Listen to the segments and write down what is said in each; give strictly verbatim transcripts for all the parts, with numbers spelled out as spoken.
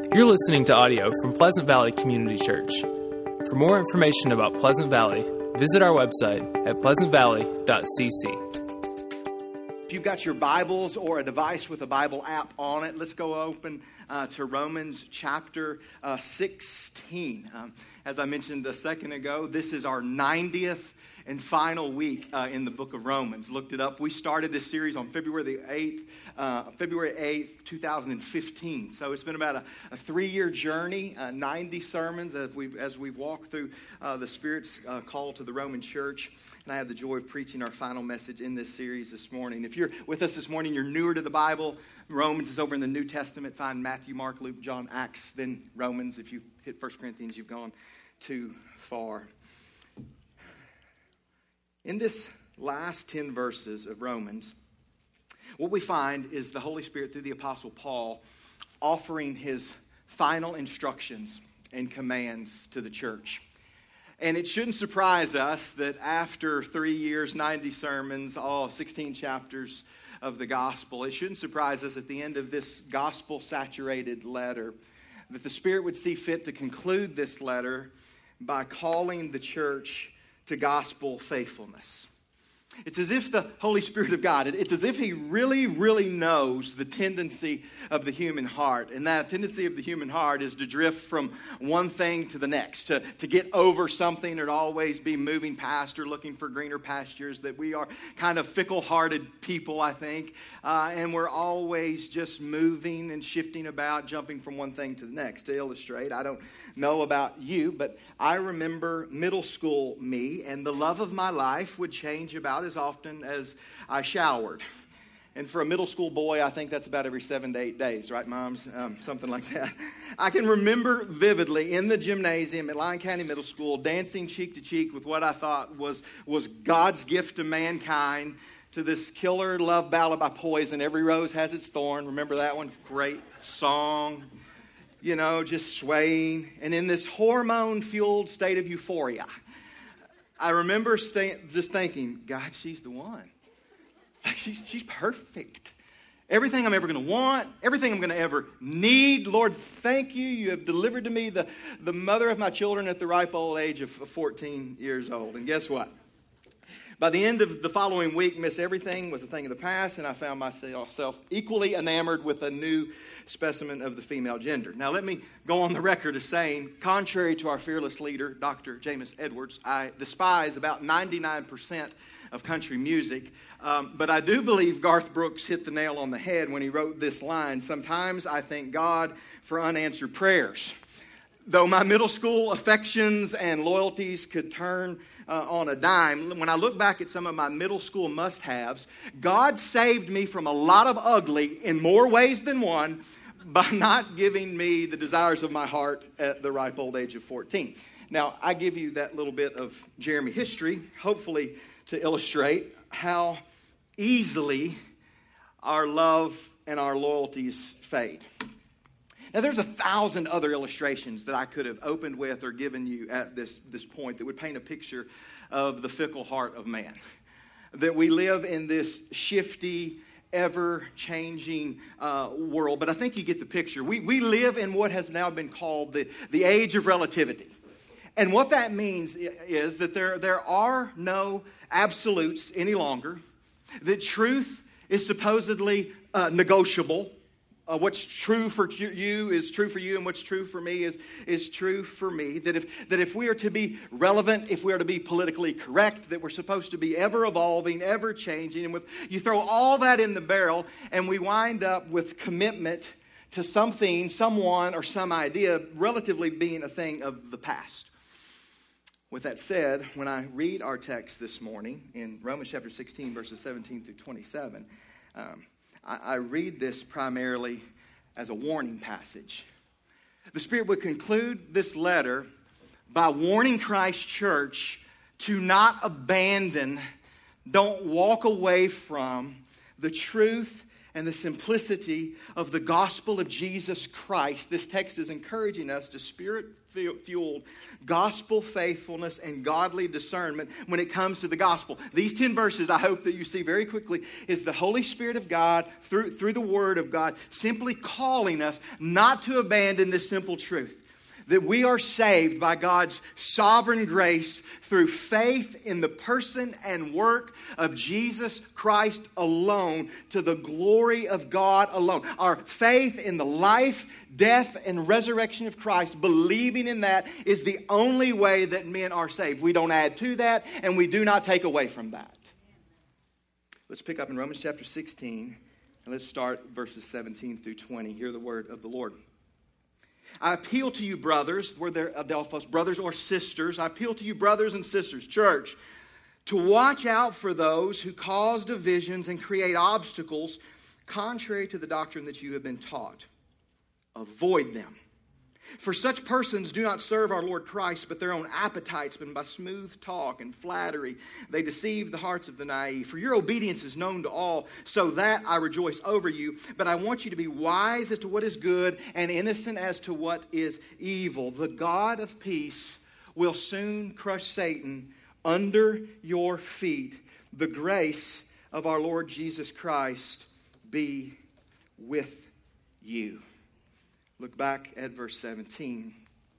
You're listening to audio from Pleasant Valley Community Church. For more information about Pleasant Valley, visit our website at pleasant valley dot c c. If you've got your Bibles or a device with a Bible app on it, let's go open uh, to Romans chapter uh, sixteen. Um, as I mentioned a second ago, this is our ninetieth and final week uh, in the book of Romans. Looked it up. We started this series on February the eighth, uh, February eighth, two thousand fifteen. So it's been about a, a three-year journey, uh, ninety sermons as we as we walk through uh, the Spirit's uh, call to the Roman church. And I have the joy of preaching our final message in this series this morning. If you're with us this morning, you're newer to the Bible. Romans is over in the New Testament. Find Matthew, Mark, Luke, John, Acts, then Romans. If you hit First Corinthians, you've gone too far. In this last ten verses of Romans, what we find is the Holy Spirit through the Apostle Paul offering his final instructions and commands to the church. And it shouldn't surprise us that after three years, ninety sermons, all sixteen chapters of the gospel, it shouldn't surprise us at the end of this gospel-saturated letter that the Spirit would see fit to conclude this letter by calling the church to gospel faithfulness. It's as if the Holy Spirit of God, it's as if He really, really knows the tendency of the human heart. And that tendency of the human heart is to drift from one thing to the next, to, to get over something or to always be moving past or looking for greener pastures, that we are kind of fickle-hearted people, I think. Uh, and we're always just moving and shifting about, jumping from one thing to the next. To illustrate, I don't know about you, but I remember middle school me, and the love of my life would change about as often as I showered. And for a middle school boy, I think that's about every seven to eight days, right, moms? Um, something like that. I can remember vividly in the gymnasium at Lyon County Middle School dancing cheek to cheek with what I thought was, was God's gift to mankind, to this killer love ballad by Poison, Every Rose Has Its Thorn. Remember that one? Great song. You know, just swaying. And in this hormone-fueled state of euphoria, I remember stay, just thinking, God, she's the one. Like she's, she's perfect. Everything I'm ever going to want, everything I'm going to ever need. Lord, thank you. You have delivered to me the, the mother of my children at the ripe old age of fourteen years old. And guess what? By the end of the following week, Miss Everything was a thing of the past, and I found myself equally enamored with a new specimen of the female gender. Now, let me go on the record as saying, contrary to our fearless leader, Doctor James Edwards, I despise about ninety-nine percent of country music, um, but I do believe Garth Brooks hit the nail on the head when he wrote this line, sometimes I thank God for unanswered prayers. Though my middle school affections and loyalties could turn uh, on a dime, when I look back at some of my middle school must-haves, God saved me from a lot of ugly in more ways than one by not giving me the desires of my heart at the ripe old age of fourteen. Now, I give you that little bit of Jeremy history, hopefully to illustrate how easily our love and our loyalties fade. Now, there's a thousand other illustrations that I could have opened with or given you at this, this point that would paint a picture of the fickle heart of man. That we live in this shifty, ever-changing uh, world. But I think you get the picture. We, we live in what has now been called the, the age of relativity. And what that means is that there, there are no absolutes any longer. That truth is supposedly uh, negotiable. Uh, what's true for you is true for you, and what's true for me is, is true for me. That if, that if we are to be relevant, if we are to be politically correct, that we're supposed to be ever evolving, ever changing. And with, you throw all that in the barrel, and we wind up with commitment to something, someone, or some idea relatively being a thing of the past. With that said, when I read our text this morning in Romans chapter sixteen, verses seventeen through twenty-seven, um, I read this primarily as a warning passage. The Spirit would conclude this letter by warning Christ Church to not abandon, don't walk away from the truth and the simplicity of the gospel of Jesus Christ. This text is encouraging us to spirit-fueled gospel faithfulness and godly discernment when it comes to the gospel. These ten verses, I hope that you see very quickly, is the Holy Spirit of God, through, through the Word of God, simply calling us not to abandon this simple truth. That we are saved by God's sovereign grace through faith in the person and work of Jesus Christ alone, to the glory of God alone. Our faith in the life, death, and resurrection of Christ, believing in that, is the only way that men are saved. We don't add to that, and we do not take away from that. Let's pick up in Romans chapter sixteen, and let's start verses seventeen through twenty. Hear the word of the Lord. I appeal to you, brothers, were there Adelphos, brothers or sisters, I appeal to you, brothers and sisters, church, to watch out for those who cause divisions and create obstacles contrary to the doctrine that you have been taught. Avoid them. For such persons do not serve our Lord Christ, but their own appetites, but by smooth talk and flattery they deceive the hearts of the naive. For your obedience is known to all, so that I rejoice over you. But I want you to be wise as to what is good and innocent as to what is evil. The God of peace will soon crush Satan under your feet. The grace of our Lord Jesus Christ be with you. Look back at verse seventeen.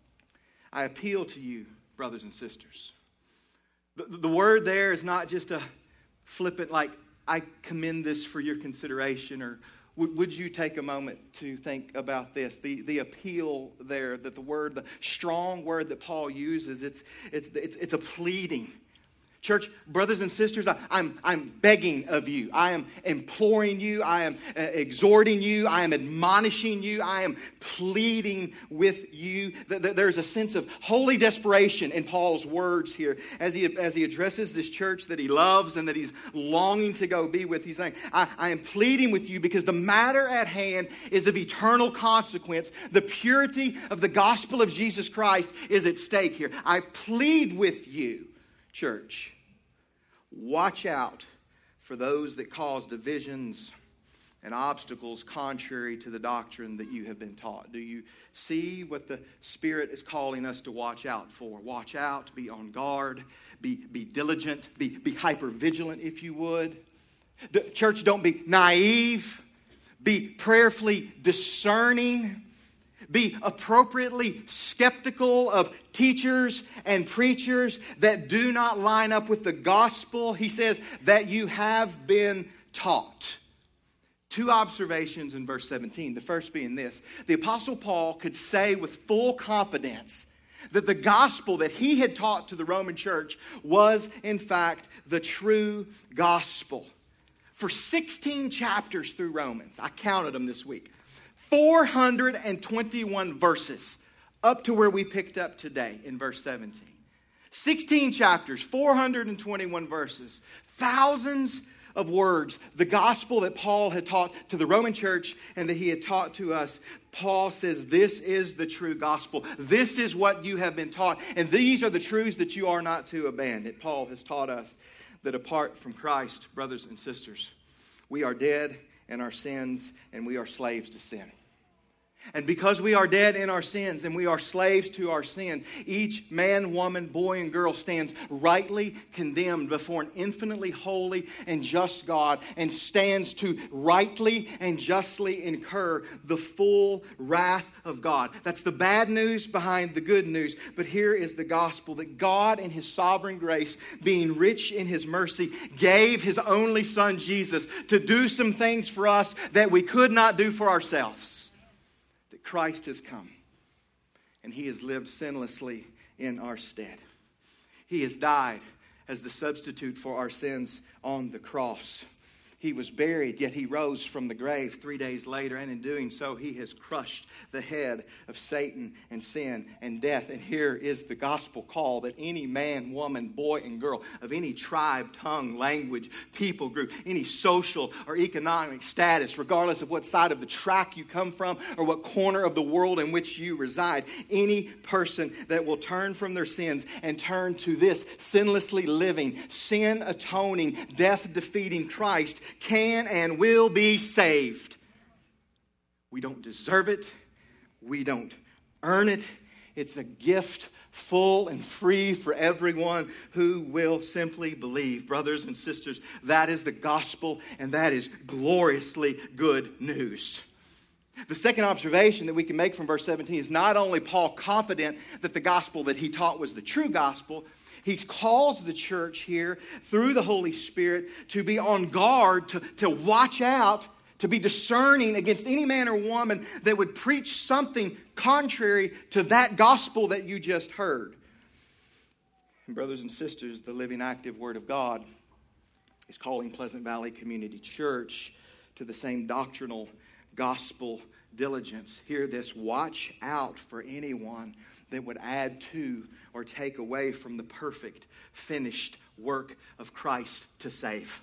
I appeal to you, brothers and sisters. The, the word there is not just a flippant, like, I commend this for your consideration, or would, would you take a moment to think about this? The, the appeal there, that the word, the strong word that Paul uses, it's, it's, it's, it's a pleading. Church, brothers and sisters, I, I'm, I'm begging of you. I am imploring you. I am uh, exhorting you. I am admonishing you. I am pleading with you. There's a sense of holy desperation in Paul's words here as he, as he addresses this church that he loves and that he's longing to go be with. He's saying, I, I am pleading with you because the matter at hand is of eternal consequence. The purity of the gospel of Jesus Christ is at stake here. I plead with you, church, watch out for those that cause divisions and obstacles contrary to the doctrine that you have been taught. Do you see what the Spirit is calling us to watch out for? Watch out, be on guard, be, be diligent, be, be hyper vigilant if you would. The church, don't be naive, be prayerfully discerning. Be appropriately skeptical of teachers and preachers that do not line up with the gospel, he says, that you have been taught. Two observations in verse seventeen. The first being this. The Apostle Paul could say with full confidence that the gospel that he had taught to the Roman church was, in fact, the true gospel. For sixteen chapters through Romans, I counted them this week, four hundred twenty-one verses up to where we picked up today in verse seventeen. sixteen chapters, four hundred twenty-one verses, thousands of words. The gospel that Paul had taught to the Roman church and that he had taught to us. Paul says this is the true gospel. This is what you have been taught. And these are the truths that you are not to abandon. Paul has taught us that apart from Christ, brothers and sisters, we are dead in our sins and we are slaves to sin. And because we are dead in our sins and we are slaves to our sin, each man, woman, boy, and girl stands rightly condemned before an infinitely holy and just God and stands to rightly and justly incur the full wrath of God. That's the bad news behind the good news. But here is the gospel that God in His sovereign grace, being rich in His mercy, gave His only Son Jesus to do some things for us that we could not do for ourselves. Christ has come, and He has lived sinlessly in our stead. He has died as the substitute for our sins on the cross. He was buried, yet He rose from the grave three days later, and in doing so, He has crushed the head of Satan and sin and death. And here is the gospel call that any man, woman, boy, and girl of any tribe, tongue, language, people group, any social or economic status, regardless of what side of the track you come from or what corner of the world in which you reside, any person that will turn from their sins and turn to this sinlessly living, sin-atoning, death-defeating Christ can and will be saved. We don't deserve it. We don't earn it. It's a gift full and free for everyone who will simply believe. Brothers and sisters, that is the gospel, and that is gloriously good news. The second observation that we can make from verse seventeen is not only Paul confident that the gospel that he taught was the true gospel, he calls the church here through the Holy Spirit to be on guard, to, to watch out, to be discerning against any man or woman that would preach something contrary to that gospel that you just heard. And brothers and sisters, the living, active Word of God is calling Pleasant Valley Community Church to the same doctrinal gospel diligence. Hear this: watch out for anyone that would add to or take away from the perfect, finished work of Christ to save.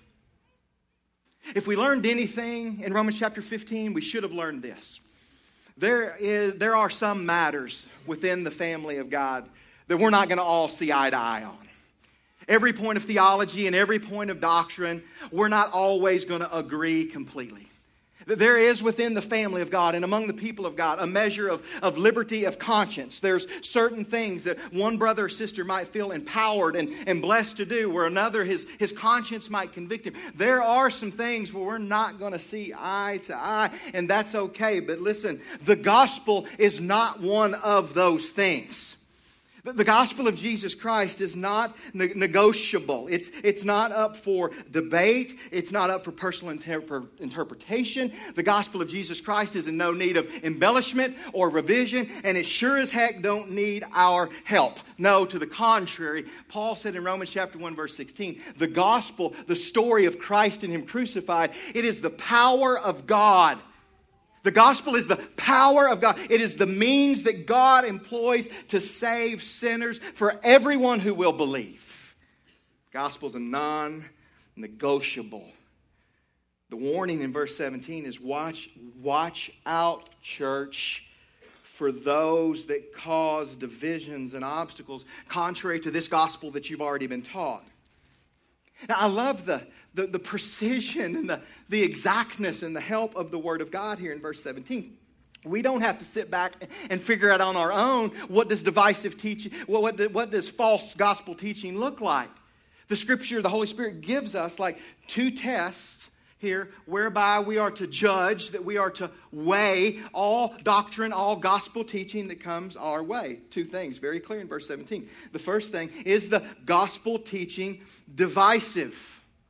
If we learned anything in Romans chapter fifteen, we should have learned this. There is, there are some matters within the family of God that we're not going to all see eye to eye on. Every point of theology and every point of doctrine, we're not always going to agree completely. There is within the family of God and among the people of God a measure of, of liberty of conscience. There's certain things that one brother or sister might feel empowered and, and blessed to do, where another, his, his conscience might convict him. There are some things where we're not going to see eye to eye, and that's okay. But listen, the gospel is not one of those things. The gospel of Jesus Christ is not ne- negotiable. It's, it's not up for debate. It's not up for personal interp- interpretation. The gospel of Jesus Christ is in no need of embellishment or revision, and it sure as heck don't need our help. No, to the contrary, Paul said in Romans chapter one, verse sixteen, the gospel, the story of Christ and Him crucified, it is the power of God. The gospel is the power of God. It is the means that God employs to save sinners for everyone who will believe. The gospel is a non-negotiable. The warning in verse seventeen is watch, watch out, church, for those that cause divisions and obstacles contrary to this gospel that you've already been taught. Now, I love the The, the precision and the, the exactness and the help of the Word of God here in verse seventeen. We don't have to sit back and figure out on our own what does divisive teaching, what, what, what does false gospel teaching look like. The Scripture, the Holy Spirit gives us like two tests here whereby we are to judge, that we are to weigh all doctrine, all gospel teaching that comes our way. Two things very clear in verse seventeen. The first thing, is the gospel teaching divisive?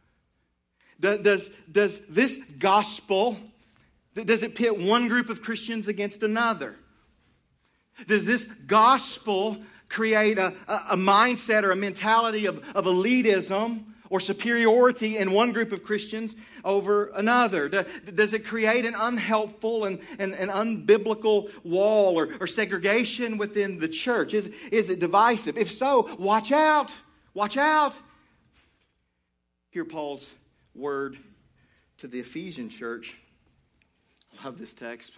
Does, does this gospel, does it pit one group of Christians against another? Does this gospel create a, a mindset or a mentality of, of elitism or superiority in one group of Christians over another? Does it create an unhelpful and, and, and unbiblical wall or, or segregation within the church? Is, is it divisive? If so, watch out. Watch out. Hear Paul's word to the Ephesian church. I love this text.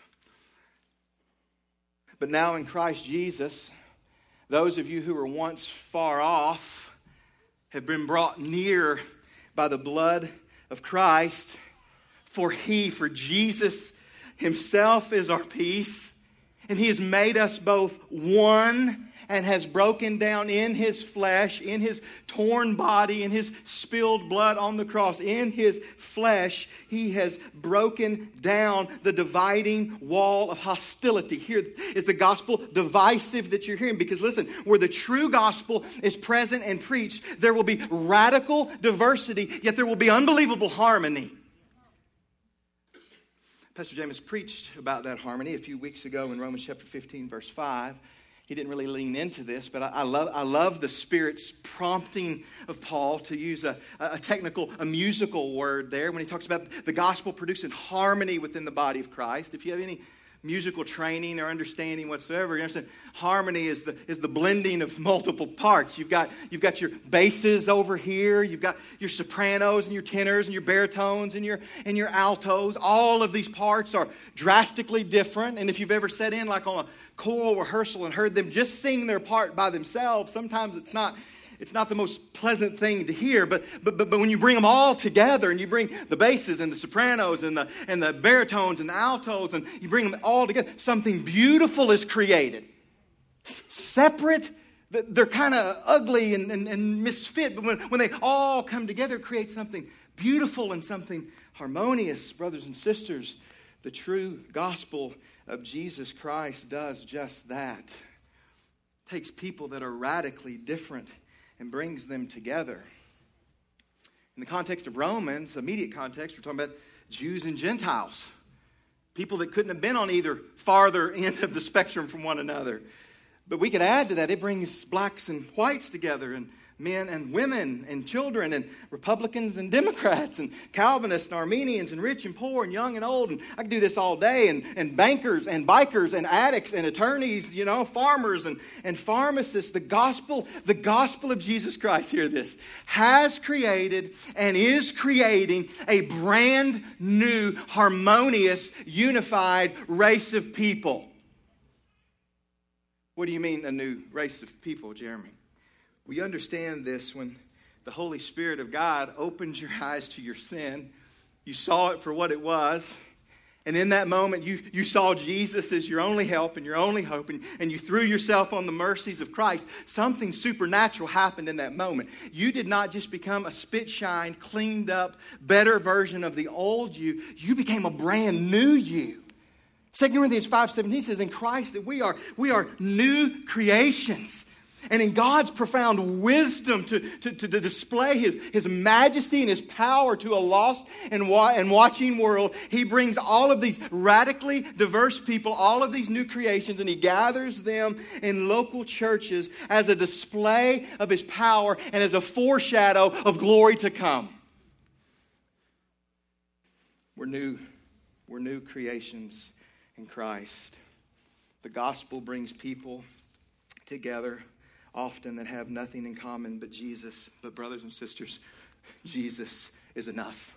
But now in Christ Jesus, those of you who were once far off have been brought near by the blood of Christ. For He, for Jesus Himself is our peace. And He has made us both one, and has broken down in His flesh, in His torn body, in His spilled blood on the cross, in His flesh, He has broken down the dividing wall of hostility. Here is the gospel divisive that you're hearing. Because listen, where the true gospel is present and preached, there will be radical diversity, yet there will be unbelievable harmony. Pastor James preached about that harmony a few weeks ago in Romans chapter fifteen, verse five. He didn't really lean into this, but I, I love I love the Spirit's prompting of Paul to use a, a technical, a musical word there when he talks about the gospel producing harmony within the body of Christ. If you have any musical training or understanding whatsoever, you understand harmony is the is the blending of multiple parts. You've got you've got your basses over here, you've got your sopranos and your tenors and your baritones and your and your altos. All of these parts are drastically different. And if you've ever sat in like on a choral rehearsal and heard them just sing their part by themselves, sometimes it's not it's not the most pleasant thing to hear, but, but, but, but when you bring them all together and you bring the basses and the sopranos and the, and the baritones and the altos and you bring them all together, something beautiful is created. S- separate, they're kind of ugly and, and, and misfit, but when, when they all come together, it creates something beautiful and something harmonious. Brothers and sisters, the true gospel of Jesus Christ does just that. It takes people that are radically different and brings them together. In the context of Romans, immediate context, we're talking about Jews and Gentiles. People that couldn't have been on either farther end of the spectrum from one another. But we could add to that, it brings blacks and whites together, and men and women and children, and Republicans and Democrats, and Calvinists and Armenians, and rich and poor, and young and old. And I could do this all day. And, and bankers and bikers and addicts and attorneys, you know, farmers and, and pharmacists. The gospel, the gospel of Jesus Christ, hear this, has created and is creating a brand new, harmonious, unified race of people. What do you mean a new race of people, Jeremy? We understand this when the Holy Spirit of God opens your eyes to your sin. You saw it for what it was. And in that moment, you, you saw Jesus as your only help and your only hope. And, and you threw yourself on the mercies of Christ. Something supernatural happened in that moment. You did not just become a spit-shine, cleaned up, better version of the old you. You became a brand new you. Second Corinthians five seventeen says, in Christ that we are, we are new creations. And in God's profound wisdom to, to, to display his, his majesty and his power to a lost and, wa- and watching world, he brings all of these radically diverse people, all of these new creations, and he gathers them in local churches as a display of his power and as a foreshadow of glory to come. We're new, we're new creations in Christ. The gospel brings people together often that have nothing in common but Jesus. But brothers and sisters, Jesus is enough.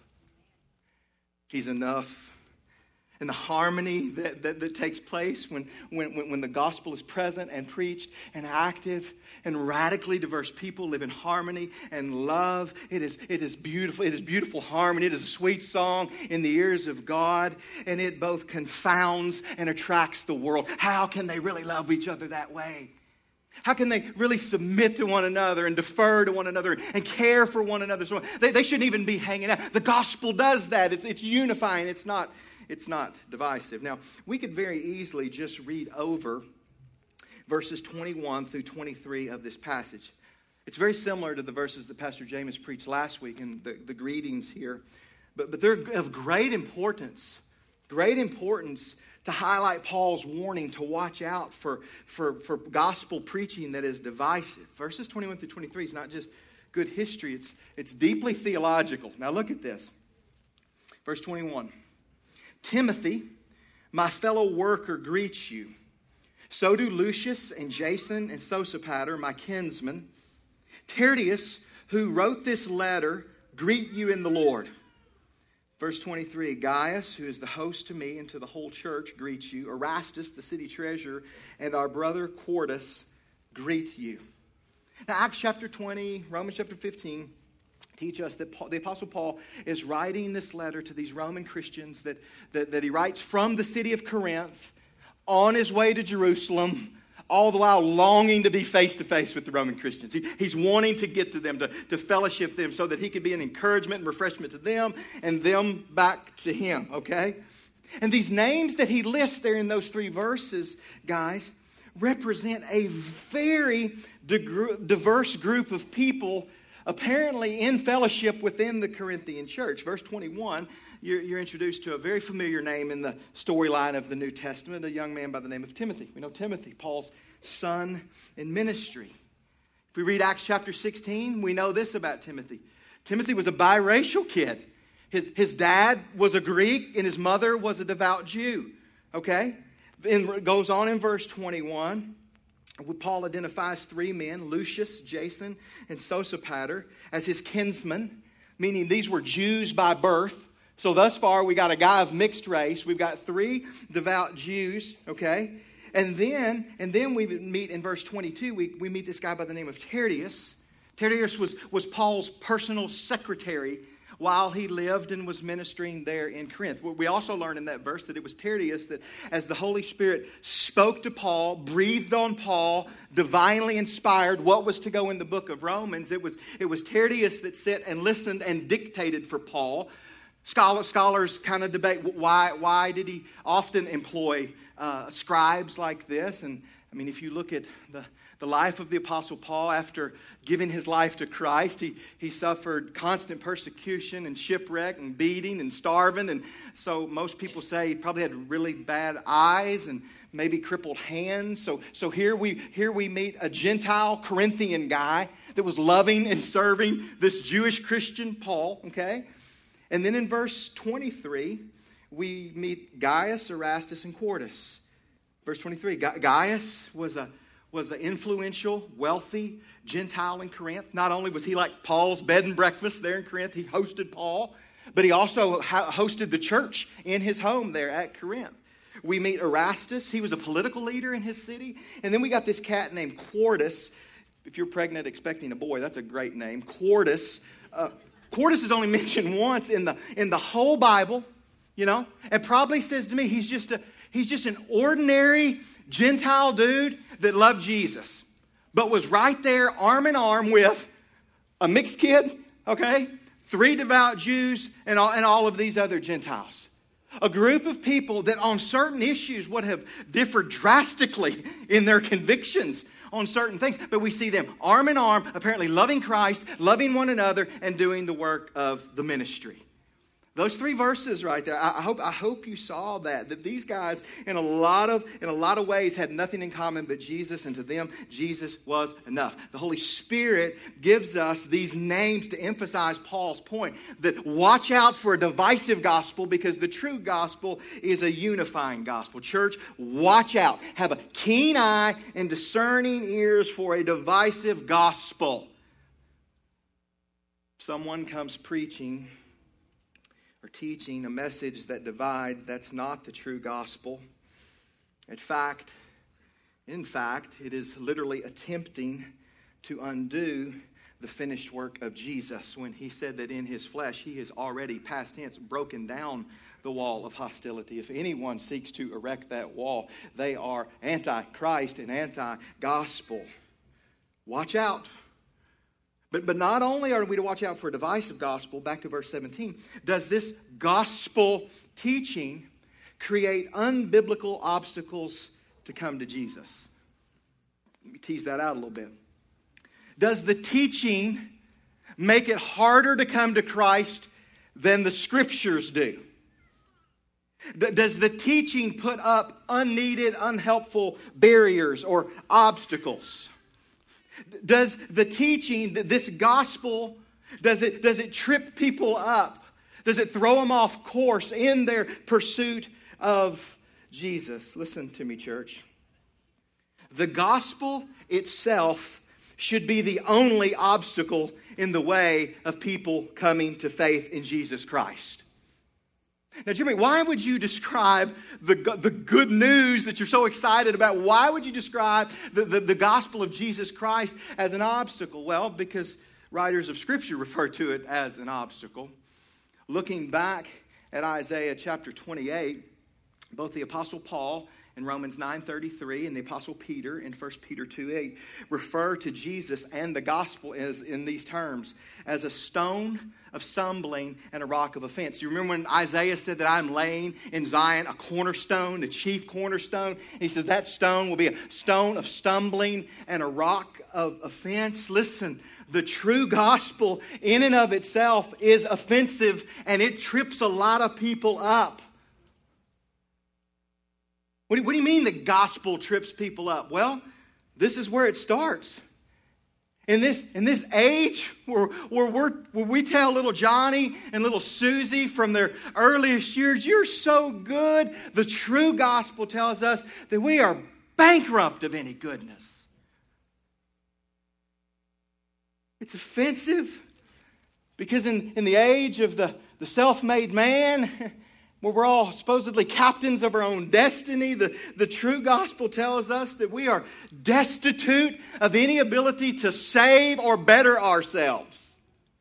He's enough. And the harmony that, that, that takes place when, when, when the gospel is present and preached and active and radically diverse people live in harmony and love. It is, it is beautiful. It is beautiful harmony. It is a sweet song in the ears of God. And it both confounds and attracts the world. How can they really love each other that way? How can they really submit to one another and defer to one another and care for one another? So they, they shouldn't even be hanging out. The gospel does that. It's, it's unifying. It's not, it's not divisive. Now, we could very easily just read over verses twenty-one through twenty-three of this passage. It's very similar to the verses that Pastor James preached last week and the, the greetings here. But, but they're of great importance. Great importance to highlight Paul's warning to watch out for, for, for gospel preaching that is divisive. Verses twenty-one through twenty-three is not just good history, it's, it's deeply theological. Now look at this. Verse twenty-one. Timothy, my fellow worker, greets you. So do Lucius and Jason and Sosipater, my kinsmen. Tertius, who wrote this letter, greet you in the Lord. Verse twenty-three, Gaius, who is the host to me and to the whole church, greets you. Erastus, the city treasurer, and our brother Quartus greet you. Now, Acts chapter twenty, Romans chapter fifteen teach us that Paul, the Apostle Paul is writing this letter to these Roman Christians that, that, that he writes from the city of Corinth on his way to Jerusalem, all the while longing to be face-to-face with the Roman Christians. He, he's wanting to get to them, to, to fellowship them so that he could be an encouragement and refreshment to them and them back to him, okay? And these names that he lists there in those three verses, guys, represent a very diverse group of people apparently in fellowship within the Corinthian church. Verse twenty-one, You're, you're introduced to a very familiar name in the storyline of the New Testament, a young man by the name of Timothy. We know Timothy, Paul's son in ministry. If we read Acts chapter sixteen, we know this about Timothy. Timothy was a biracial kid. His, his dad was a Greek and his mother was a devout Jew. Okay? Then it goes on in verse twenty-one. Paul identifies three men, Lucius, Jason, and Sosipater, as his kinsmen, meaning these were Jews by birth. So thus far, we got a guy of mixed race. We've got three devout Jews, okay? And then, and then we meet in verse twenty-two, we, we meet this guy by the name of Tertius. Tertius was, was Paul's personal secretary while he lived and was ministering there in Corinth. We also learn in that verse that it was Tertius that as the Holy Spirit spoke to Paul, breathed on Paul, divinely inspired what was to go in the book of Romans, it was, it was Tertius that sat and listened and dictated for Paul. Scholar, scholars kind of debate why, why did he often employ uh, scribes like this. And I mean, if you look at the The life of the Apostle Paul, after giving his life to Christ, he, he suffered constant persecution and shipwreck and beating and starving. And so most people say he probably had really bad eyes and maybe crippled hands. So, so here we here we meet a Gentile Corinthian guy that was loving and serving this Jewish Christian Paul, okay? And then in verse twenty-three, we meet Gaius, Erastus, and Quartus. Verse twenty-three, Gaius was a was an influential, wealthy Gentile in Corinth. Not only was he like Paul's bed and breakfast there in Corinth, he hosted Paul, but he also hosted the church in his home there at Corinth. We meet Erastus. He was a political leader in his city. And then we got this cat named Quartus. If you're pregnant expecting a boy, that's a great name. Quartus. Uh, Quartus is only mentioned once in the in the whole Bible, you know. It probably says to me he's just a he's just an ordinary Gentile dude that loved Jesus, but was right there arm in arm with a mixed kid, okay, three devout Jews, and all, and all of these other Gentiles. A group of people that on certain issues would have differed drastically in their convictions on certain things. But we see them arm in arm, apparently loving Christ, loving one another, and doing the work of the ministry. Those three verses right there, I hope I hope you saw that. That these guys, in a lot of in a lot of ways, had nothing in common but Jesus, and to them, Jesus was enough. The Holy Spirit gives us these names to emphasize Paul's point that watch out for a divisive gospel, because the true gospel is a unifying gospel. Church, watch out. Have a keen eye and discerning ears for a divisive gospel. Someone comes preaching or teaching a message that divides, that's not the true gospel. In fact, in fact, it is literally attempting to undo the finished work of Jesus when he said that in his flesh he has already, past tense, broken down the wall of hostility. If anyone seeks to erect that wall, they are anti-Christ and anti-gospel. Watch out. But, but not only are we to watch out for a divisive gospel, back to verse seventeen, does this gospel teaching create unbiblical obstacles to come to Jesus? Let me tease that out a little bit. Does the teaching make it harder to come to Christ than the Scriptures do? Does the teaching put up unneeded, unhelpful barriers or obstacles? Does the teaching, this gospel, does it, does it trip people up? Does it throw them off course in their pursuit of Jesus? Listen to me, church. The gospel itself should be the only obstacle in the way of people coming to faith in Jesus Christ. Now, Jimmy, why would you describe the, the good news that you're so excited about? Why would you describe the, the, the gospel of Jesus Christ as an obstacle? Well, because writers of Scripture refer to it as an obstacle. Looking back at Isaiah chapter twenty-eight, both the Apostle Paul in Romans nine thirty-three and the Apostle Peter in First Peter two eight refer to Jesus and the gospel as in these terms, as a stone of stumbling and a rock of offense. Do you remember when Isaiah said that I'm laying in Zion a cornerstone, the chief cornerstone? He says that stone will be a stone of stumbling and a rock of offense. Listen, the true gospel in and of itself is offensive, and it trips a lot of people up. What do, what do you mean the gospel trips people up? Well, this is where it starts. In this, in this age where, where, we're, where we tell little Johnny and little Susie from their earliest years, you're so good, the true gospel tells us that we are bankrupt of any goodness. It's offensive because in, in the age of the, the self-made man, where we're all supposedly captains of our own destiny. The, the true gospel tells us that we are destitute of any ability to save or better ourselves.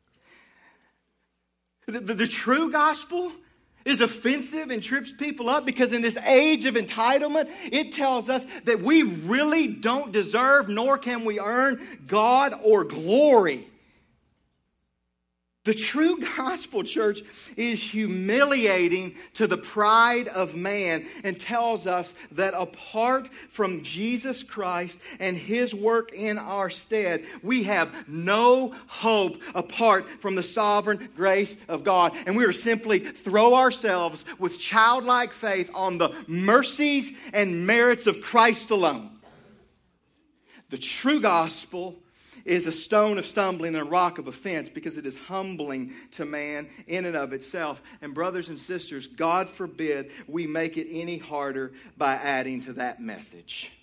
The, the, the true gospel is offensive and trips people up because in this age of entitlement, it tells us that we really don't deserve nor can we earn God or glory. The true gospel, church, is humiliating to the pride of man and tells us that apart from Jesus Christ and His work in our stead, we have no hope apart from the sovereign grace of God. And we are simply throw ourselves with childlike faith on the mercies and merits of Christ alone. The true gospel is a stone of stumbling and a rock of offense because it is humbling to man in and of itself. And brothers and sisters, God forbid we make it any harder by adding to that message.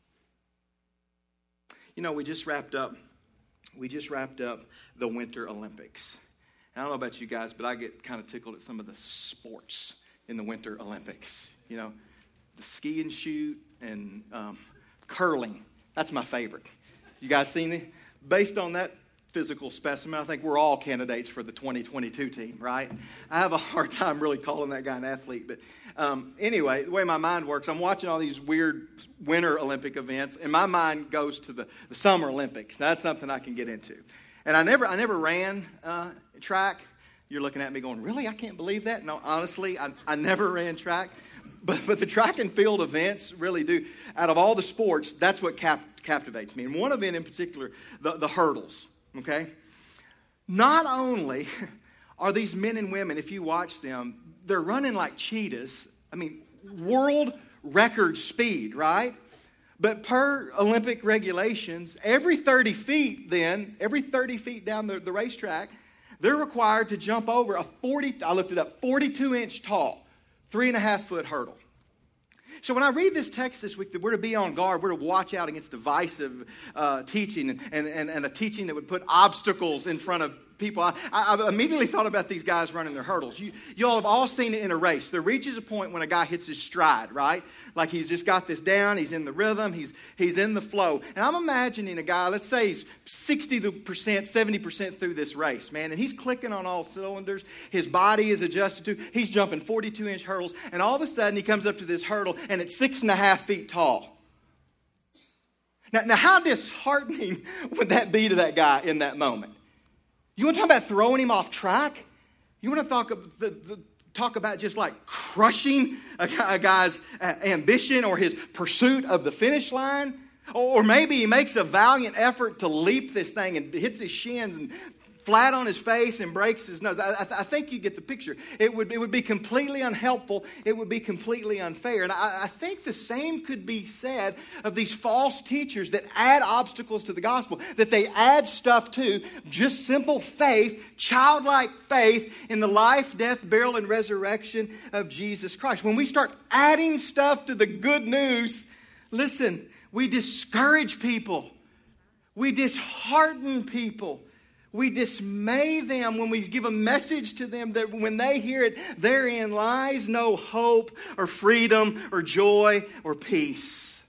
You know, we just wrapped up, we just wrapped up the Winter Olympics. I don't know about you guys, but I get kind of tickled at some of the sports in the Winter Olympics. You know, the ski and shoot and um, curling. That's my favorite. You guys seen it? Based on that physical specimen, I think we're all candidates for the twenty twenty-two team, right? I have a hard time really calling that guy an athlete. But um, anyway, the way my mind works, I'm watching all these weird Winter Olympic events, and my mind goes to the, the Summer Olympics. Now, that's something I can get into. And I never I never ran uh, track. You're looking at me going, really? I can't believe that. No, honestly, I, I never ran track. But, but the track and field events really do. Out of all the sports, that's what cap, captivates me. And one event in particular, the, the hurdles, okay? Not only are these men and women, if you watch them, they're running like cheetahs. I mean, world record speed, right? But per Olympic regulations, every thirty feet then, every thirty feet down the, the racetrack, they're required to jump over a forty, I looked it up, forty-two inch tall, three and a half foot hurdle. So when I read this text this week that we're to be on guard, we're to watch out against divisive uh, teaching and, and, and a teaching that would put obstacles in front of people. I, I immediately thought about these guys running their hurdles. You, you all have all seen it in a race. There reaches a point when a guy hits his stride, right? Like he's just got this down. He's in the rhythm. He's, he's in the flow. And I'm imagining a guy, let's say he's sixty percent, seventy percent through this race, man. And he's clicking on all cylinders. His body is adjusted to. He's jumping forty-two inch hurdles. And all of a sudden he comes up to this hurdle and it's six and a half feet tall. Now, now how disheartening would that be to that guy in that moment? You want to talk about throwing him off track? You want to talk, the, the, talk about just like crushing a, a guy's uh, ambition or his pursuit of the finish line? Or, or maybe he makes a valiant effort to leap this thing and hits his shins and flat on his face and breaks his nose. I, I, I think you get the picture. It would, it would be completely unhelpful. It would be completely unfair. And I, I think the same could be said of these false teachers that add obstacles to the gospel, that they add stuff to just simple faith, childlike faith in the life, death, burial, and resurrection of Jesus Christ. When we start adding stuff to the good news, listen, we discourage people. We dishearten people. We dismay them when we give a message to them that when they hear it, therein lies no hope or freedom or joy or peace.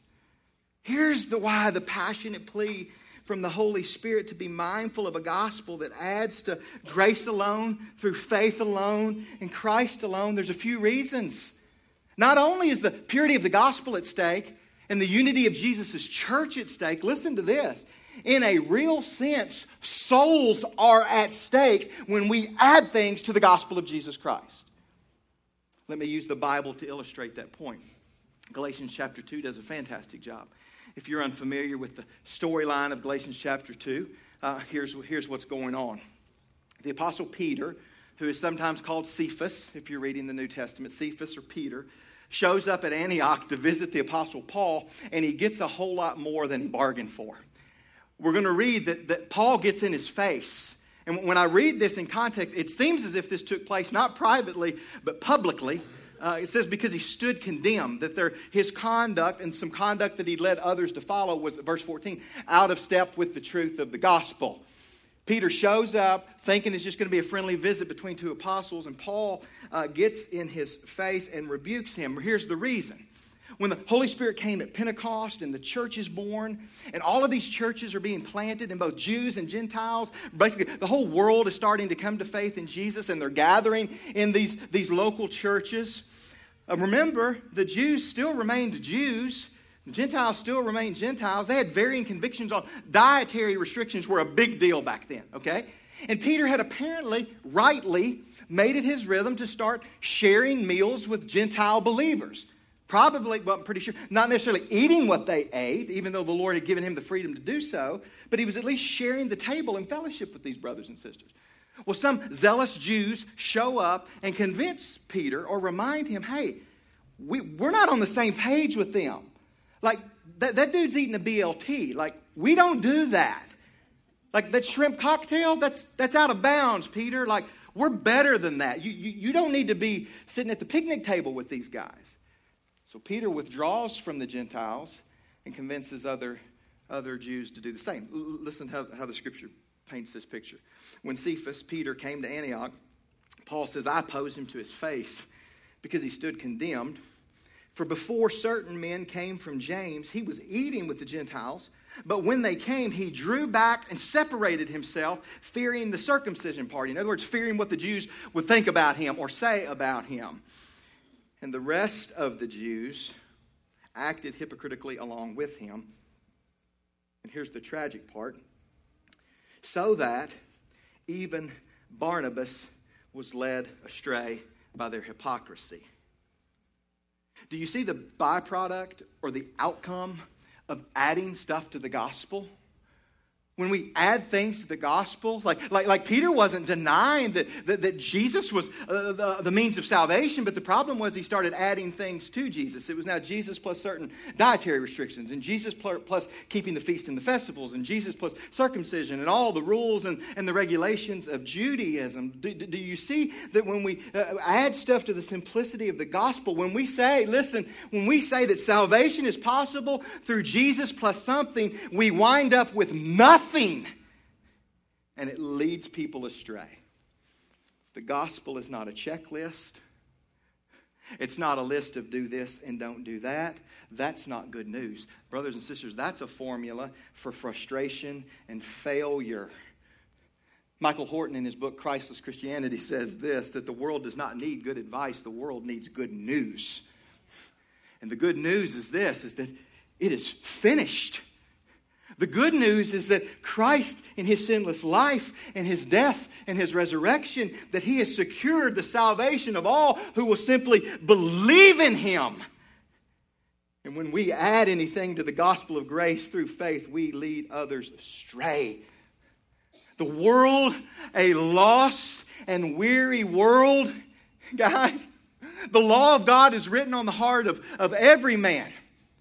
Here's the why the passionate plea from the Holy Spirit to be mindful of a gospel that adds to grace alone, through faith alone, and Christ alone. There's a few reasons. Not only is the purity of the gospel at stake and the unity of Jesus' church at stake, listen to this. In a real sense, souls are at stake when we add things to the gospel of Jesus Christ. Let me use the Bible to illustrate that point. Galatians chapter two does a fantastic job. If you're unfamiliar with the storyline of Galatians chapter two, uh, here's, here's what's going on. The Apostle Peter, who is sometimes called Cephas, if you're reading the New Testament, Cephas or Peter, shows up at Antioch to visit the Apostle Paul, and he gets a whole lot more than he bargained for. We're going to read that, that Paul gets in his face. And when I read this in context, it seems as if this took place not privately, but publicly. Uh, it says because he stood condemned, that there, his conduct and some conduct that he led others to follow was, verse fourteen, out of step with the truth of the gospel. Peter shows up thinking it's just going to be a friendly visit between two apostles, and Paul uh, gets in his face and rebukes him. Here's the reason. When the Holy Spirit came at Pentecost and the church is born, and all of these churches are being planted in both Jews and Gentiles, basically the whole world is starting to come to faith in Jesus, and they're gathering in these, these local churches. Uh, remember, the Jews still remained Jews. The Gentiles still remained Gentiles. They had varying convictions on dietary restrictions were a big deal back then, okay? And Peter had apparently, rightly, made it his rhythm to start sharing meals with Gentile believers. Probably, well, I'm pretty sure, not necessarily eating what they ate, even though the Lord had given him the freedom to do so, but he was at least sharing the table and fellowship with these brothers and sisters. Well, some zealous Jews show up and convince Peter or remind him, hey, we, we're not on the same page with them. Like, that, that dude's eating a B L T. Like, we don't do that. Like, that shrimp cocktail, that's that's out of bounds, Peter. Like, we're better than that. You, you, you don't need to be sitting at the picnic table with these guys. So Peter withdraws from the Gentiles and convinces other, other Jews to do the same. L- listen how, how the scripture paints this picture. When Cephas, Peter, came to Antioch, Paul says, I opposed him to his face because he stood condemned. For before certain men came from James, he was eating with the Gentiles. But when they came, he drew back and separated himself, fearing the circumcision party. In other words, fearing what the Jews would think about him or say about him. And the rest of the Jews acted hypocritically along with him. And here's the tragic part. So that even Barnabas was led astray by their hypocrisy. Do you see the byproduct or the outcome of adding stuff to the gospel? When we add things to the gospel, like, like, like Peter wasn't denying that, that, that Jesus was uh, the, the means of salvation, but the problem was he started adding things to Jesus. It was now Jesus plus certain dietary restrictions, and Jesus plus keeping the feast and the festivals, and Jesus plus circumcision, and all the rules and, and the regulations of Judaism. Do, do you see that when we uh, add stuff to the simplicity of the gospel, when we say, listen, when we say that salvation is possible through Jesus plus something, we wind up with nothing. And it leads people astray. The gospel is not a checklist. It's not a list of do this and don't do that. That's not good news. Brothers and sisters, that's a formula for frustration and failure. Michael Horton, in his book Christless Christianity, says this, that the world does not need good advice. The world needs good news. And the good news is this, is that it is finished. The good news is that Christ, in his sinless life and his death and his resurrection, that he has secured the salvation of all who will simply believe in him. And when we add anything to the gospel of grace through faith, we lead others astray. The world, a lost and weary world, guys, the law of God is written on the heart of, of every man,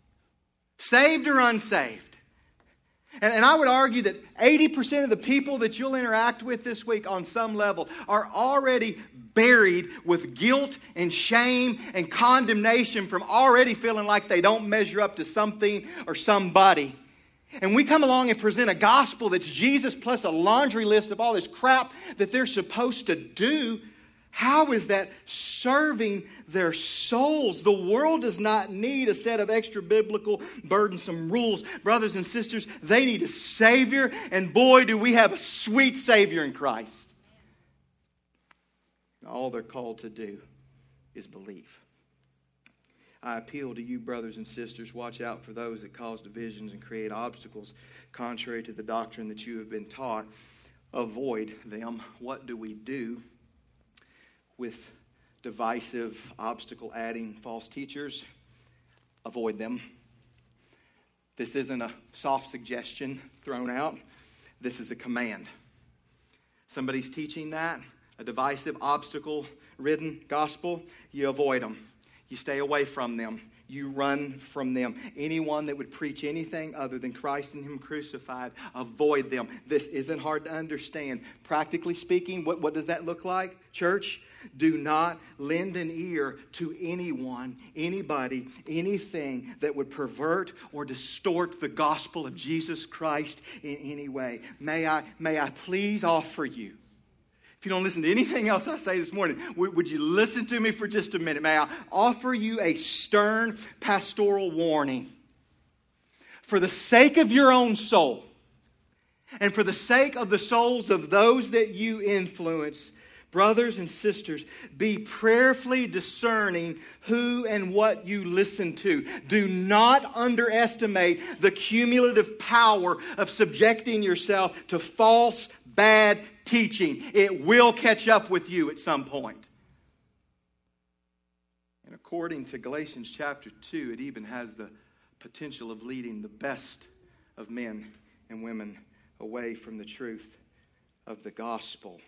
saved or unsaved. And I would argue that eighty percent of the people that you'll interact with this week on some level are already buried with guilt and shame and condemnation from already feeling like they don't measure up to something or somebody. And we come along and present a gospel that's Jesus plus a laundry list of all this crap that they're supposed to do. How is that serving their souls? The world does not need a set of extra biblical burdensome rules. Brothers and sisters, they need a Savior. And boy, do we have a sweet Savior in Christ. All they're called to do is believe. I appeal to you, brothers and sisters, watch out for those that cause divisions and create obstacles contrary to the doctrine that you have been taught. Avoid them. What do we do with divisive, obstacle-adding false teachers? Avoid them. This isn't a soft suggestion thrown out. This is a command. Somebody's teaching that, a divisive, obstacle-ridden gospel, you avoid them. You stay away from them. you run from them. Anyone that would preach anything other than Christ and Him crucified, avoid them. This isn't hard to understand. Practically speaking, what, what does that look like, church? Do not lend an ear to anyone, anybody, anything that would pervert or distort the gospel of Jesus Christ in any way. May I, may I please offer you, if you don't listen to anything else I say this morning, would you listen to me for just a minute? May I offer you a stern pastoral warning? For the sake of your own soul, and for the sake of the souls of those that you influence, brothers and sisters, be prayerfully discerning who and what you listen to. Do not underestimate the cumulative power of subjecting yourself to false, bad teaching. It will catch up with you at some point. And according to Galatians chapter two, it even has the potential of leading the best of men and women away from the truth of the gospel.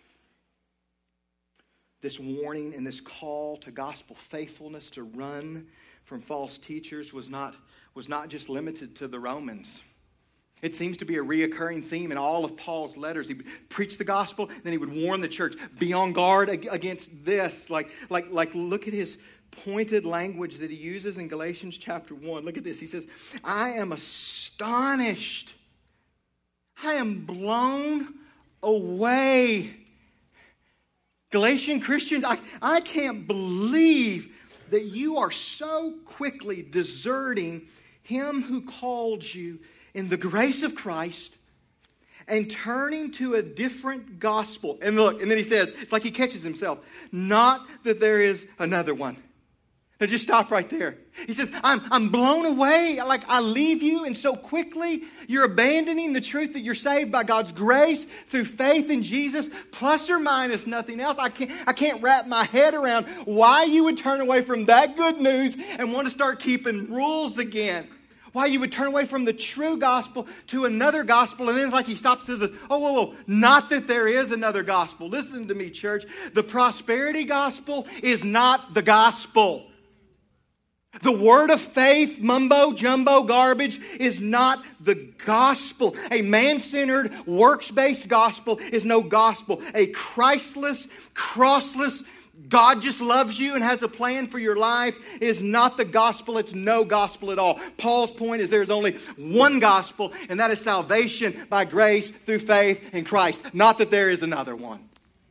This warning and this call to gospel faithfulness, to run from false teachers, was not, was not just limited to the Romans. It seems to be a reoccurring theme in all of Paul's letters. He would preach the gospel, then he would warn the church, be on guard against this. Like, like, like, look at his pointed language that he uses in Galatians chapter one. Look at this. He says, I am astonished. I am blown away. Galatian Christians, I, I can't believe that you are so quickly deserting Him who called you in the grace of Christ and turning to a different gospel. And look, and then he says, it's like he catches himself. Not that there is another one. Now just stop right there. He says, I'm, I'm blown away. Like I leave you, and so quickly you're abandoning the truth that you're saved by God's grace through faith in Jesus, plus or minus nothing else. I can't, I can't wrap my head around why you would turn away from that good news and want to start keeping rules again. Why you would turn away from the true gospel to another gospel. And then it's like he stops and says, oh, whoa, whoa, not that there is another gospel. Listen to me, church. The prosperity gospel is not the gospel. The word of faith, mumbo jumbo garbage, is not the gospel. A man-centered, works-based gospel is no gospel. A Christless, crossless, God just loves you and has a plan for your life is not the gospel. It's no gospel at all. Paul's point is there's only one gospel, and that is salvation by grace through faith in Christ. Not that there is another one.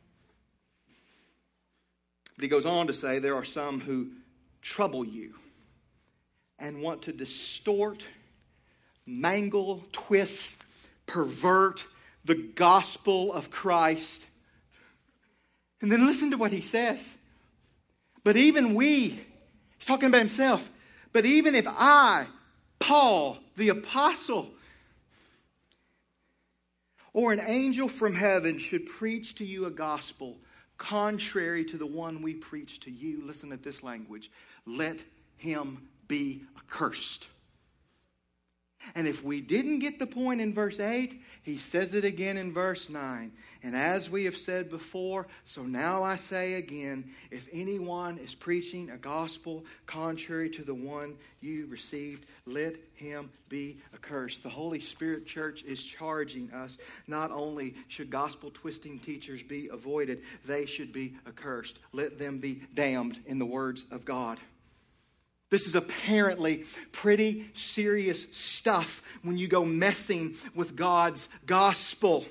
But he goes on to say there are some who trouble you and want to distort, mangle, twist, pervert the gospel of Christ. And then listen to what he says. But even we, he's talking about himself, but even if I, Paul, the apostle, or an angel from heaven should preach to you a gospel contrary to the one we preach to you, listen at this language, let him be accursed. And if we didn't get the point in verse eight, he says it again in verse nine. And as we have said before, so now I say again, if anyone is preaching a gospel contrary to the one you received, let him be accursed. The Holy Spirit Church is charging us, not only should gospel twisting teachers be avoided, they should be accursed. Let them be damned, in the words of God. This is apparently pretty serious stuff when you go messing with God's gospel.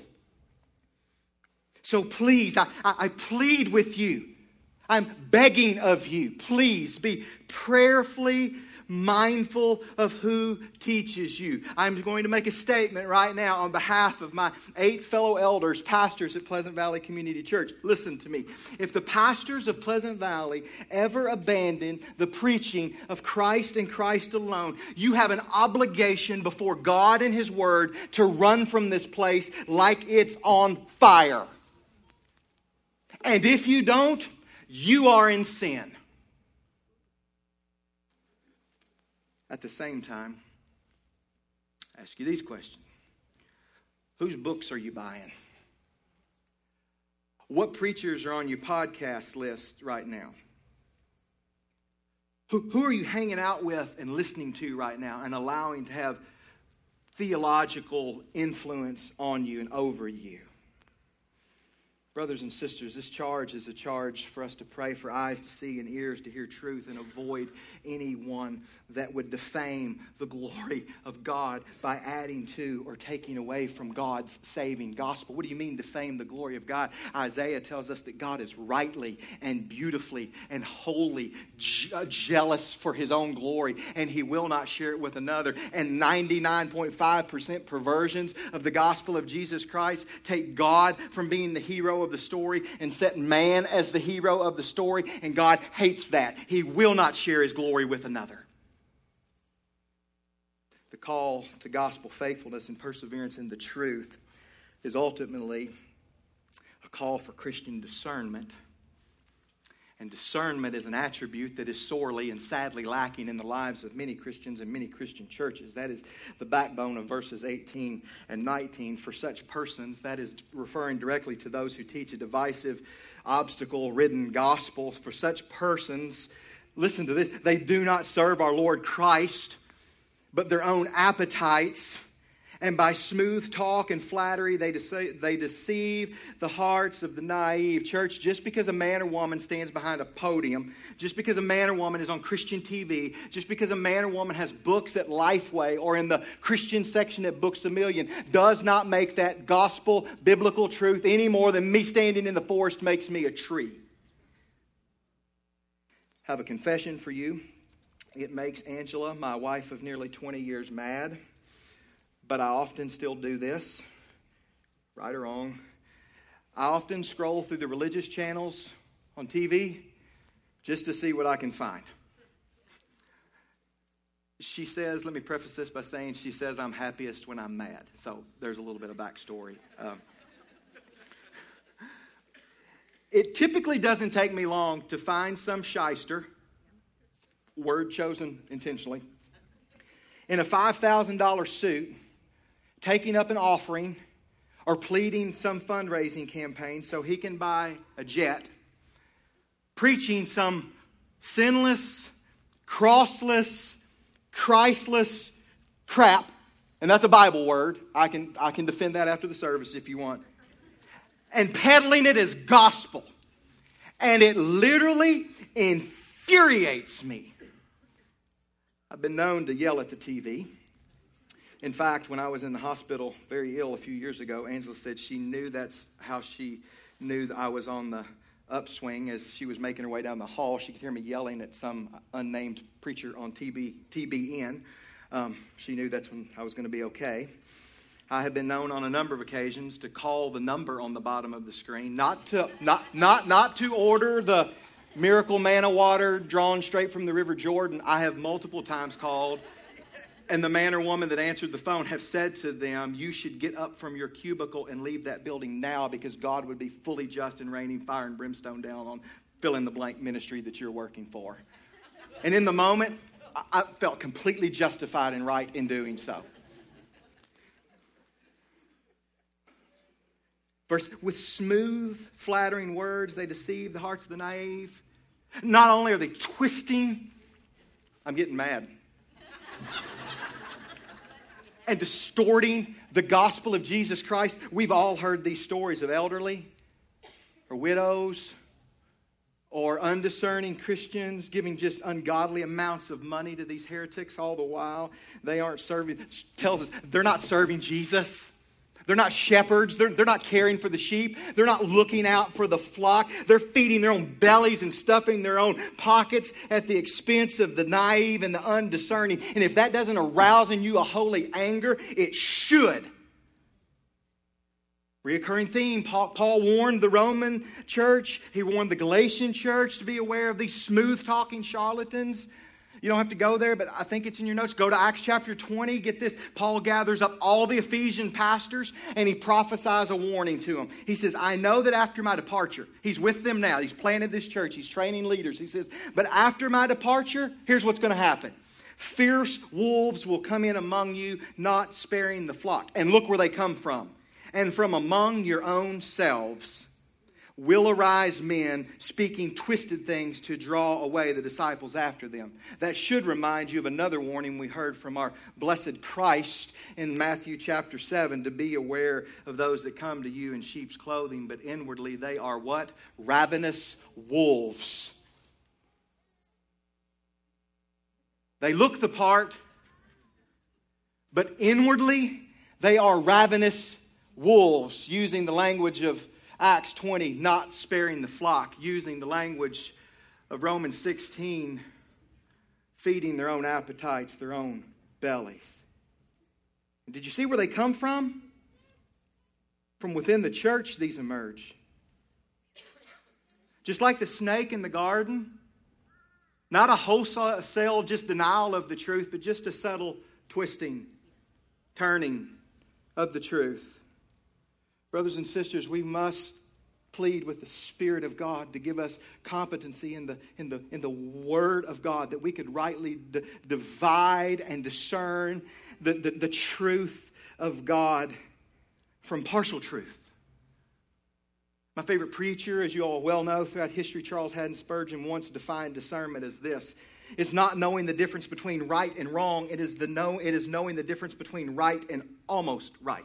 So please, I, I, I plead with you. I'm begging of you, please be prayerfully mindful of who teaches you. I'm going to make a statement right now on behalf of my eight fellow elders, pastors at Pleasant Valley Community Church. Listen to me. If the pastors of Pleasant Valley ever abandon the preaching of Christ and Christ alone, you have an obligation before God and His Word to run from this place like it's on fire. And if you don't, you are in sin. At the same time, I ask you these questions. Whose books are you buying? What preachers are on your podcast list right now? Who, who are you hanging out with and listening to right now and allowing to have theological influence on you and over you? Brothers and sisters, this charge is a charge for us to pray for eyes to see and ears to hear truth and avoid anyone that would defame the glory of God by adding to or taking away from God's saving gospel. What do you mean defame the glory of God? Isaiah tells us that God is rightly and beautifully and wholly je- jealous for his own glory, and he will not share it with another. And ninety-nine point five percent perversions of the gospel of Jesus Christ take God from being the hero of the story and set man as the hero of the story, and God hates that. He will not share his glory with another. The call to gospel faithfulness and perseverance in the truth is ultimately a call for Christian discernment. And discernment is an attribute that is sorely and sadly lacking in the lives of many Christians and many Christian churches. That is the backbone of verses eighteen and nineteen. For such persons, that is referring directly to those who teach a divisive, obstacle-ridden gospel. For such persons, listen to this, they do not serve our Lord Christ, but their own appetites. And by smooth talk and flattery, they deceive, they deceive the hearts of the naive. Church, just because a man or woman stands behind a podium, just because a man or woman is on Christian T V, just because a man or woman has books at Lifeway or in the Christian section at Books A Million, does not make that gospel, biblical truth any more than me standing in the forest makes me a tree. I have a confession for you. It makes Angela, my wife of nearly twenty years, mad. But I often still do this, right or wrong. I often scroll through the religious channels on T V just to see what I can find. She says, let me preface this by saying, she says I'm happiest when I'm mad. So there's a little bit of backstory. Um, it typically doesn't take me long to find some shyster, word chosen intentionally, in a five thousand dollars suit, taking up an offering or pleading some fundraising campaign so he can buy a jet, preaching some sinless, crossless, Christless crap, and that's a Bible word. I can, I can defend that after the service if you want. And peddling it as gospel. And it literally infuriates me. I've been known to yell at the T V. In fact, when I was in the hospital very ill a few years ago, Angela said she knew that's how she knew that I was on the upswing. As she was making her way down the hall, she could hear me yelling at some unnamed preacher on T B, T B N. Um, she knew that's when I was going to be okay. I have been known on a number of occasions to call the number on the bottom of the screen, not to not not not to order the miracle manna water drawn straight from the River Jordan. I have multiple times called. And the man or woman that answered the phone have said to them, you should get up from your cubicle and leave that building now because God would be fully just and raining fire and brimstone down on fill-in-the-blank ministry that you're working for. And in the moment, I felt completely justified and right in doing so. Verse, with smooth, flattering words, they deceive the hearts of the naive. Not only are they twisting, I'm getting mad. And distorting the gospel of Jesus Christ. We've all heard these stories of elderly or widows or undiscerning Christians giving just ungodly amounts of money to these heretics all the while. They aren't serving, it tells us they're not serving Jesus. They're not shepherds. They're, they're not caring for the sheep. They're not looking out for the flock. They're feeding their own bellies and stuffing their own pockets at the expense of the naive and the undiscerning. And if that doesn't arouse in you a holy anger, it should. Reoccurring theme, Paul, Paul warned the Roman church. He warned the Galatian church to be aware of these smooth-talking charlatans. You don't have to go there, but I think it's in your notes. Go to Acts chapter twenty. Get this. Paul gathers up all the Ephesian pastors and he prophesies a warning to them. He says, I know that after my departure, he's with them now. He's planted this church. He's training leaders. He says, but after my departure, here's what's going to happen. Fierce wolves will come in among you, not sparing the flock. And look where they come from. And from among your own selves will arise men speaking twisted things to draw away the disciples after them. That should remind you of another warning we heard from our blessed Christ in Matthew chapter seven, to be aware of those that come to you in sheep's clothing, but inwardly they are what? Ravenous wolves. They look the part, but inwardly they are ravenous wolves, using the language of Acts twenty, not sparing the flock, using the language of Romans sixteen, feeding their own appetites, their own bellies. And did you see where they come from? From within the church, these emerge. Just like the snake in the garden, not a wholesale just denial of the truth, but just a subtle twisting, turning of the truth. Brothers and sisters, we must plead with the Spirit of God to give us competency in the, in the, in the Word of God, that we could rightly d- divide and discern the, the, the truth of God from partial truth. My favorite preacher, as you all well know throughout history, Charles Haddon Spurgeon, once defined discernment as this: it's not knowing the difference between right and wrong, it is the know, it is knowing the difference between right and almost right.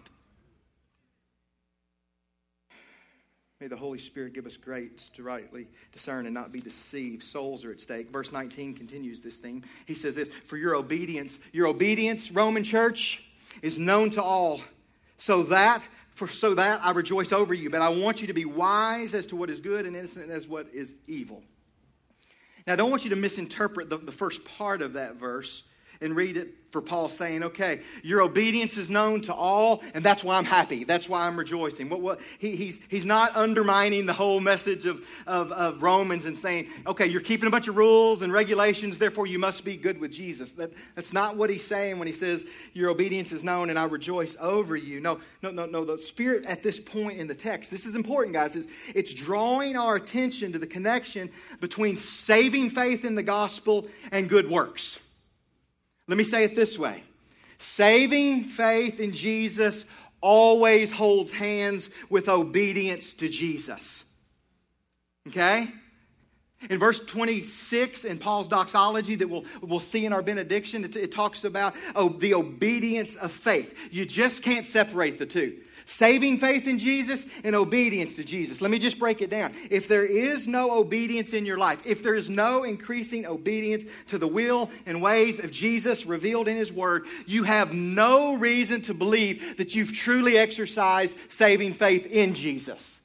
May the Holy Spirit give us grace to rightly discern and not be deceived. Souls are at stake. Verse nineteen continues this theme. He says this: for your obedience, your obedience, Roman church, is known to all, so that, for so that I rejoice over you. But I want you to be wise as to what is good and innocent as what is evil. Now, I don't want you to misinterpret the, the first part of that verse and read it for Paul saying, okay, your obedience is known to all, and that's why I'm happy. That's why I'm rejoicing. What, what, he, he's, he's not undermining the whole message of, of, of Romans and saying, okay, you're keeping a bunch of rules and regulations, therefore you must be good with Jesus. That, that's not what he's saying when he says your obedience is known and I rejoice over you. No, no, no, no. The Spirit at this point in the text, this is important, guys, is it's drawing our attention to the connection between saving faith in the gospel and good works. Let me say it this way. Saving faith in Jesus always holds hands with obedience to Jesus. Okay? In verse twenty-six, in Paul's doxology that we'll, we'll see in our benediction, it, it talks about oh, the obedience of faith. You just can't separate the two. Saving faith in Jesus and obedience to Jesus. Let me just break it down. If there is no obedience in your life, if there is no increasing obedience to the will and ways of Jesus revealed in His Word, you have no reason to believe that you've truly exercised saving faith in Jesus.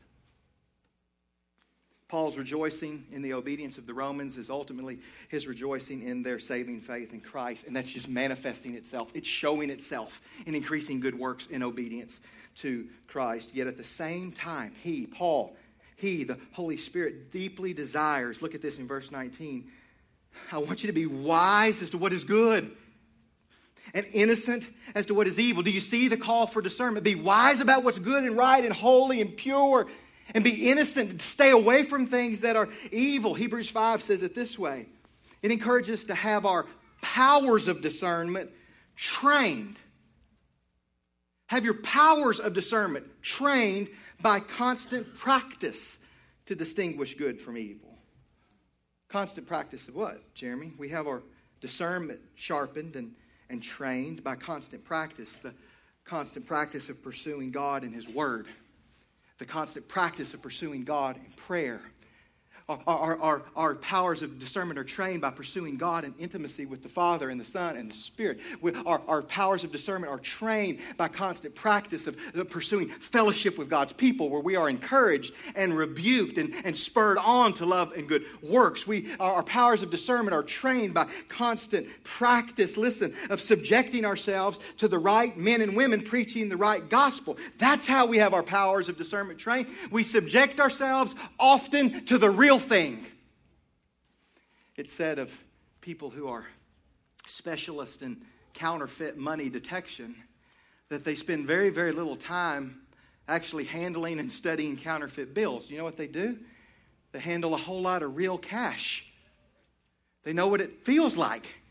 Paul's rejoicing in the obedience of the Romans is ultimately his rejoicing in their saving faith in Christ. And that's just manifesting itself. It's showing itself in increasing good works in obedience to Christ. Yet at the same time, he, Paul, he, the Holy Spirit, deeply desires, look at this in verse nineteen, I want you to be wise as to what is good and innocent as to what is evil. Do you see the call for discernment? Be wise about what's good and right and holy and pure, and be innocent. Stay away from things that are evil. Hebrews five says it this way. It encourages us to have our powers of discernment trained. Have your powers of discernment trained by constant practice to distinguish good from evil. Constant practice of what, Jeremy? We have our discernment sharpened and, and trained by constant practice. The constant practice of pursuing God in His Word. The constant practice of pursuing God in prayer. Our, our, our, our powers of discernment are trained by pursuing God in intimacy with the Father and the Son and the Spirit. We, our, our powers of discernment are trained by constant practice of pursuing fellowship with God's people, where we are encouraged and rebuked and, and spurred on to love and good works. We, our, our powers of discernment are trained by constant practice, listen, of subjecting ourselves to the right men and women preaching the right gospel. That's how we have our powers of discernment trained. We subject ourselves often to the real thing. It's said of people who are specialists in counterfeit money detection that they spend very, very little time actually handling and studying counterfeit bills. You know what they do? They handle a whole lot of real cash. They know what it feels like.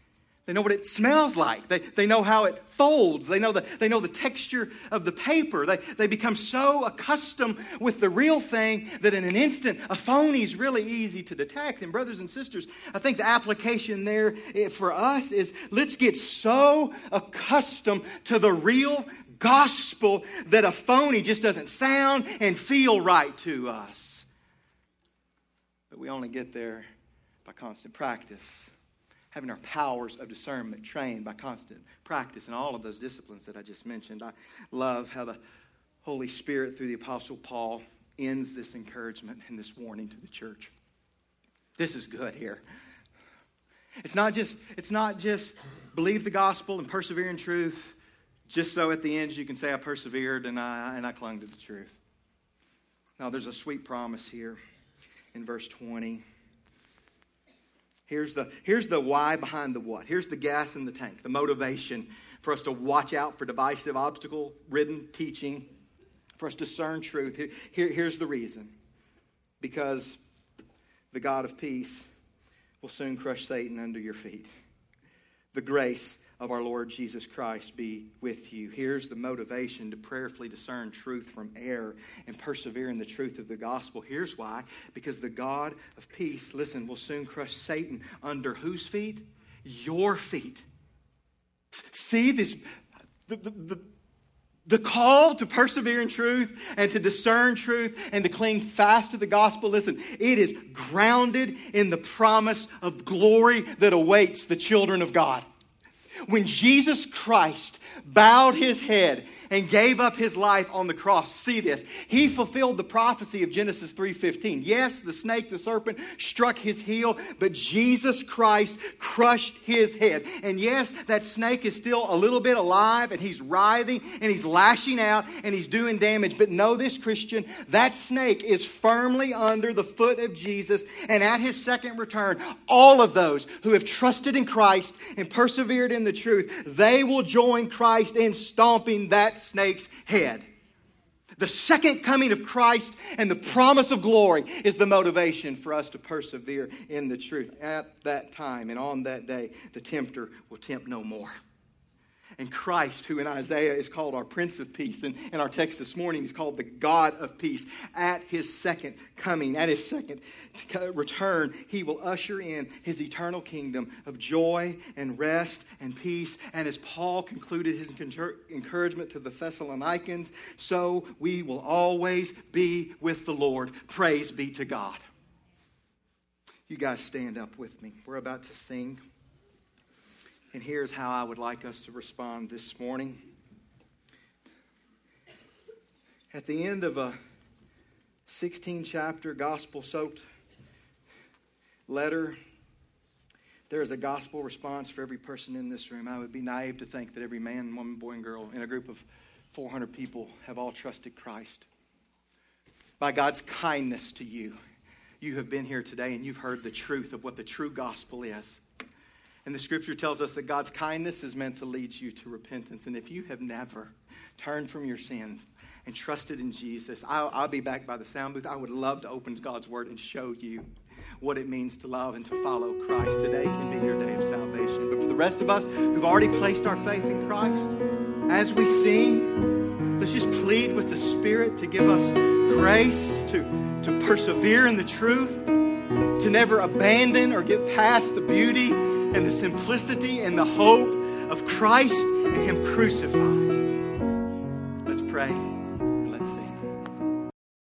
They know what it smells like. They, they know how it folds. They know the, they know the texture of the paper. They, they become so accustomed with the real thing that in an instant, a phony is really easy to detect. And brothers and sisters, I think the application there for us is let's get so accustomed to the real gospel that a phony just doesn't sound and feel right to us. But we only get there by constant practice. Having our powers of discernment trained by constant practice in all of those disciplines that I just mentioned. I love how the Holy Spirit, through the Apostle Paul, ends this encouragement and this warning to the church. This is good here. It's not just, it's not just believe the gospel and persevere in truth, just so at the end you can say I persevered and I, and I clung to the truth. Now there's a sweet promise here in verse twenty. Here's the, here's the why behind the what. Here's the gas in the tank, the motivation for us to watch out for divisive, obstacle-ridden teaching, for us to discern truth. Here, here, here's the reason. Because the God of peace will soon crush Satan under your feet. The grace of our Lord Jesus Christ be with you. Here's the motivation to prayerfully discern truth from error and persevere in the truth of the gospel. Here's why. Because the God of peace, listen, will soon crush Satan under whose feet? Your feet. See this, the, the, the, the call to persevere in truth and to discern truth and to cling fast to the gospel. Listen, it is grounded in the promise of glory that awaits the children of God. When Jesus Christ bowed his head and gave up his life on the cross, see this, he fulfilled the prophecy of Genesis three fifteen. Yes, the snake, the serpent, struck his heel, but Jesus Christ crushed his head. And yes, that snake is still a little bit alive, and he's writhing, and he's lashing out, and he's doing damage. But know this, Christian, that snake is firmly under the foot of Jesus, and at his second return, all of those who have trusted in Christ and persevered in the truth, they will join Christ in stomping that snake's head. The second coming of Christ and the promise of glory is the motivation for us to persevere in the truth. At that time and on that day, the tempter will tempt no more. And Christ, who in Isaiah is called our Prince of Peace, and in our text this morning is called the God of Peace, at his second coming, at his second return, he will usher in his eternal kingdom of joy and rest and peace. And as Paul concluded his encouragement to the Thessalonians, so we will always be with the Lord. Praise be to God. You guys stand up with me. We're about to sing. And here's how I would like us to respond this morning. At the end of a sixteen-chapter gospel-soaked letter, there is a gospel response for every person in this room. I would be naive to think that every man, woman, boy, and girl in a group of four hundred people have all trusted Christ. By God's kindness to you, you have been here today and you've heard the truth of what the true gospel is. And the scripture tells us that God's kindness is meant to lead you to repentance. And if you have never turned from your sin and trusted in Jesus, I'll, I'll be back by the sound booth. I would love to open God's word and show you what it means to love and to follow Christ. Today can be your day of salvation. But for the rest of us who've already placed our faith in Christ, as we sing, let's just plead with the Spirit to give us grace to, to persevere in the truth, to never abandon or get past the beauty and the simplicity and the hope of Christ and Him crucified. Let's pray and let's sing.